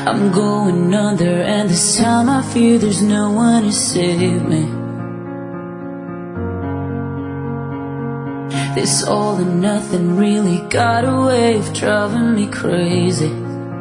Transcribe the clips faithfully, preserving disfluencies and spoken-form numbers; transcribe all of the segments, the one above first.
I'm going under, and this time I fear there's no one to save me. This all or nothing really got a way of driving me crazy.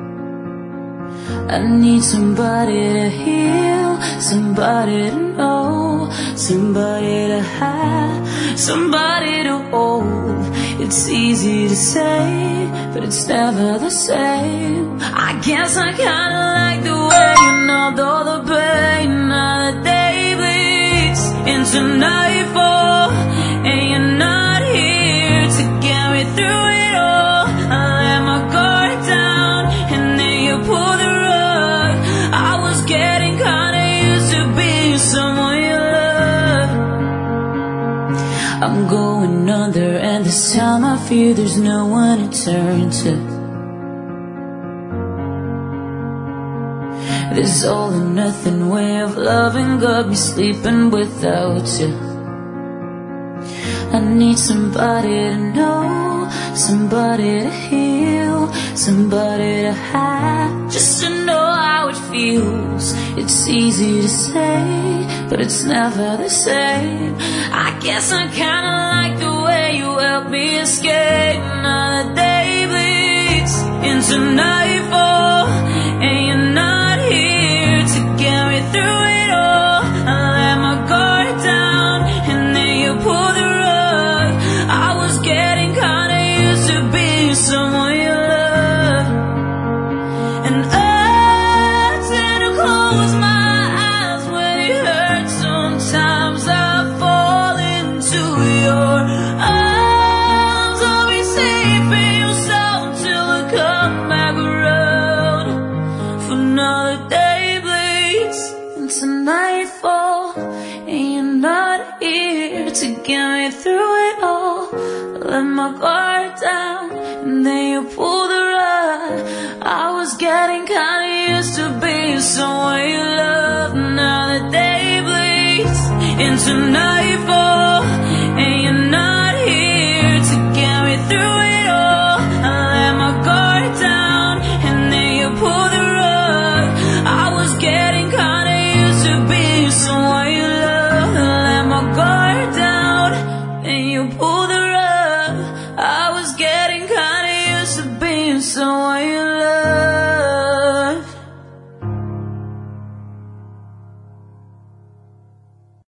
I need somebody to heal, somebody to know, somebody to have, somebody to hold. It's easy to say, but it's never the same. I guess I kinda like the way you know all the pain of the day bleeds into nightfall, and you're not here to get me through it all. I let my guard down, and then you pull the rug. I was getting kinda used to being someone you love. I'm going under, and this time I fear there's no one to turn to. This all or nothing way of loving got me sleeping without you. I need somebody to know, somebody to heal, somebody to have, just to know how it feels. It's easy to say, but it's never the same. I guess I kinda like the way you help me escape. Now the day bleeds into nightfall, and you're not here to get me through it all. I let my guard down, and then you pull the rug. I was getting kinda used to being someone you love, and I tend to close my eyes when it hurts. Sometimes I fall into your arms. I'll be safe in your soul till I come back around. For now the day bleeds into nightfall, and you're not here to get me through it all. I let my guard down, and then you pull the rug. I was getting kinda used to being someone you love. Now the day bleeds into night.